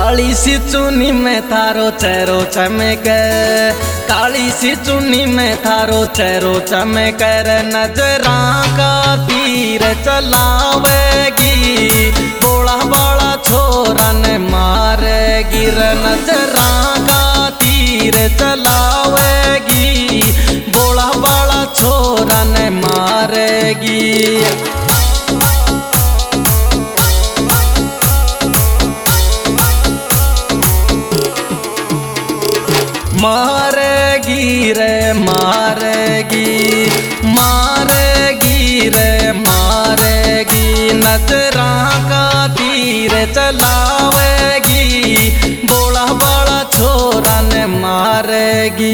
काली सी चुनी में थारो चेहरो चमके, काली सी चुनी में थारो चेहरो चमके, नजरा का तीर चलावेगी, बोला बड़ा छोरा ने मारेगी, नजरा का तीर चलावेगी, बोला बड़ा छोरा ने मारेगी। मारेगी रे मारेगी, मारेगी रे मारेगी, नजरा का तीर चलावेगी, बोला बड़ा छोरा ने मारेगी।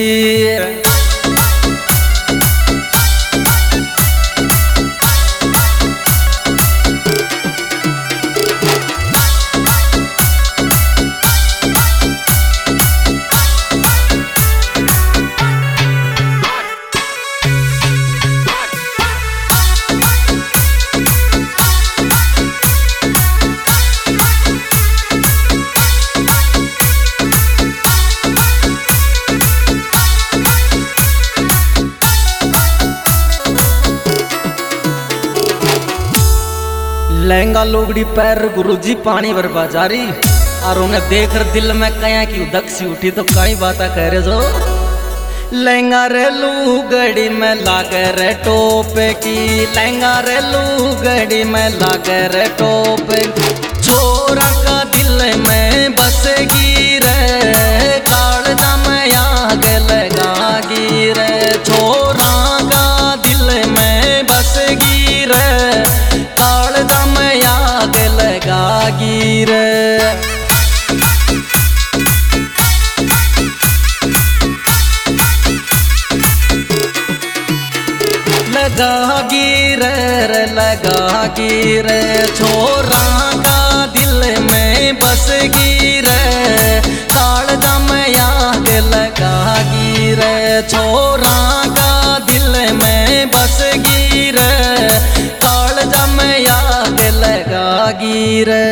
लहंगा लोगड़ी पैर गुरुजी पानी भर बाजारी, और उन्हें देखकर दिल में कया की उदक सी उठी तो कई बात कह रहे जो। लहंगा रे लुगड़ी में लागे रे टोपे की, लहंगा रे लुगड़ी में लागे रे टोपे, छोरा का दिल में बसेगी रे, कालजा में आग लगागी रे, छोरा का दिल में बसेगी रे, कालजा में आग लगागी रे। लगागी रे लगागी रे, छोरा का दिल में बसगी रे, कालजा में आग लगागी रे, छोरा का दिल में बसगी रे, कालजा में आग लगागी रे।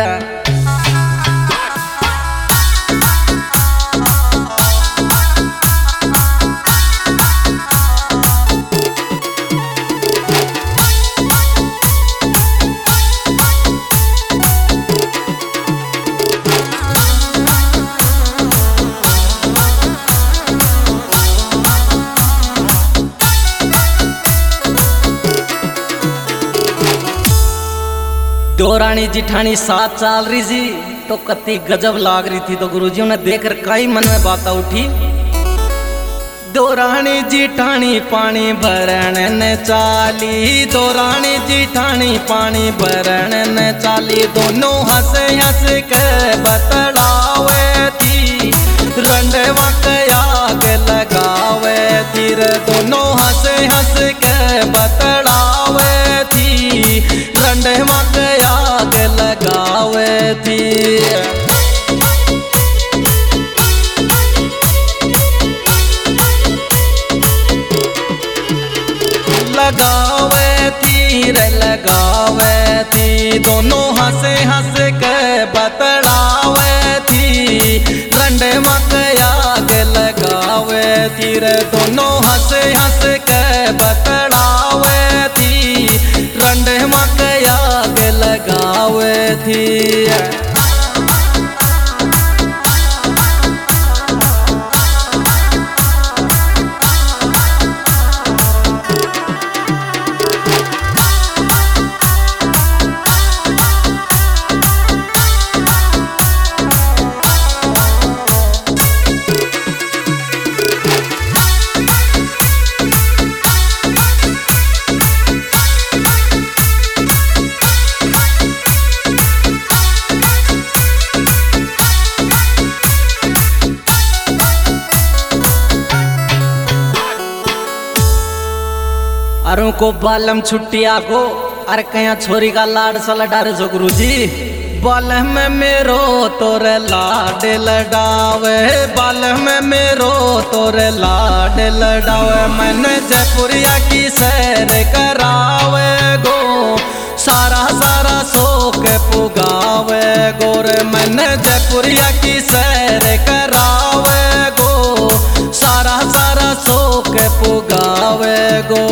दौरानी जिठानी साथ चाल रही थी तो कत्ती गजब लाग रही थी, तो गुरुजी ने देखकर कई मन में बात उठी। दौरानी जिठानी पानी भरण ने चाली, दौरानी जिठानी पानी भरण ने चाली, दोनों हंस हंस के बतलावे थी, रंडवा के आग लगावे थी, दोनों हंस हंस के बतलावे थी, रंडवा के आग लगावे थी। लगावे थी रे लगावे थी, दोनों हंस हंस के बतलावे थी, रंडवा के आग लगावे थी रे, दोनों हंस हंस के बतलावे थी, रंडवा के आग लगावे थी। अरु को बालम छुट्टिया को अरे कया छोरी का लाड सा लडा रे जो गुरुजी, बालम में मेरो तोरे लाड लडावे, बालम में मेरो तोरे लाड लडावे, मैंने जयपुरिया की सैर करावे गो, सारा सारा शोक पुगावे गोरे मन जयपुरिया की सैर करावे गो, सारा सारा शोक पुगावे गो।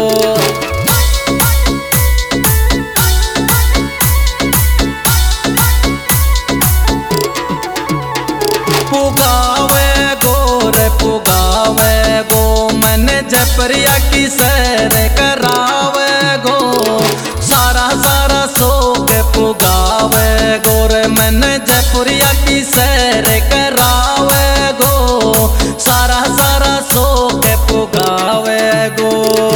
पुगावे गोरे पुगावे गो, मन जयपुरिया की सैर करावे गो, सारा सारा शोक पुगावे गोरे मन जयपुरिया की सैर करावे गो, सारा सारा शोक पुगावे गो।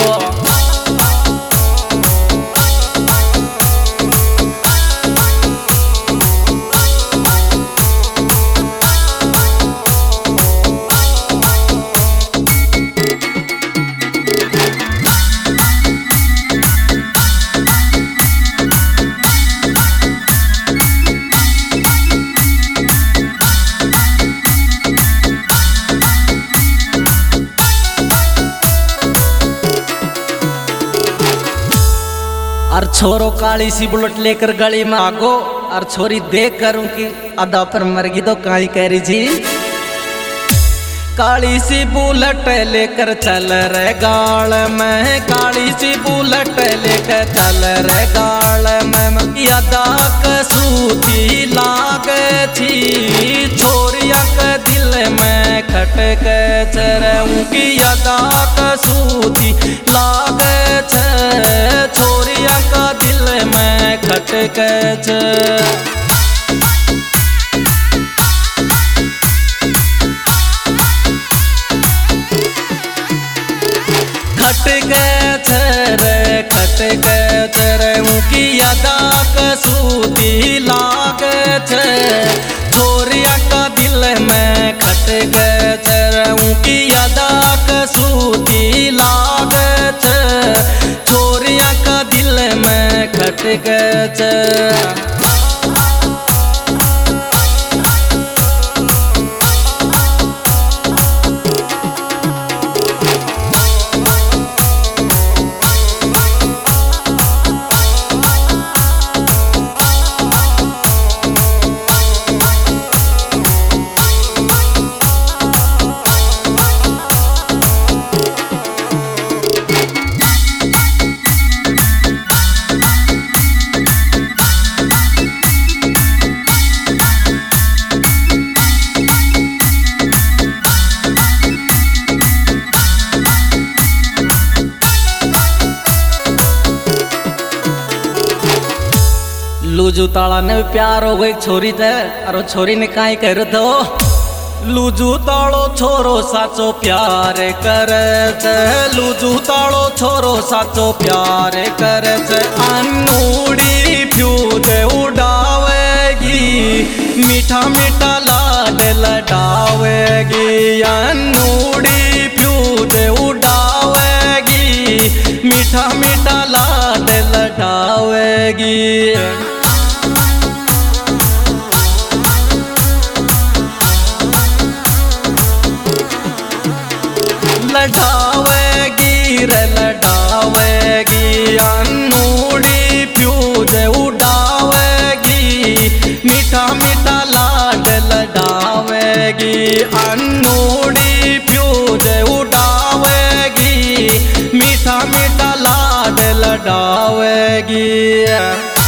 और छोरो काली सी बुलेट लेकर गली में आगो, और छोरी देख करूं कि अदा पर मर गई तो काई कह रही जी। काली सी बुलेट लेकर चल रे गाल में, काली सी बुलेट लेकर चल रे गाल में, यदा कसूती लागे थी छोरिया के दिल में खटक चरऊं की, यदा कसूती लागे छे छोरिया का दिल में खटक छे। खटक रे उनकी यदा कसूती लागे छे छोरिया का दिल में खटक रे उनकी यदा कसूती लागे छे छोरिया का दिल में खटक छे। लूजू ताला ने प्यार हो गई छोरी ते, और छोरी ने काई कर दो। लूजू तालो छोरो साचो प्यार करे छे, लूजू तालो छोरो साचो प्यार करे छे। अनूड़ी फ्यूज उड़ावेगी, मीठा मीठा लाड लडावेगी, अनूड़ी फ्यूज उड़ावेगी, मीठा मीठा लाड लडावेगी। लड़ावेगी रे लड़ावेगी, अनूड़ी फ्यूज उड़ावेगी, मीठा मीठा लाड लडावेगी, अनूड़ी फ्यूज उड़ावेगी, मीठा मीठा लाड लडावेगी।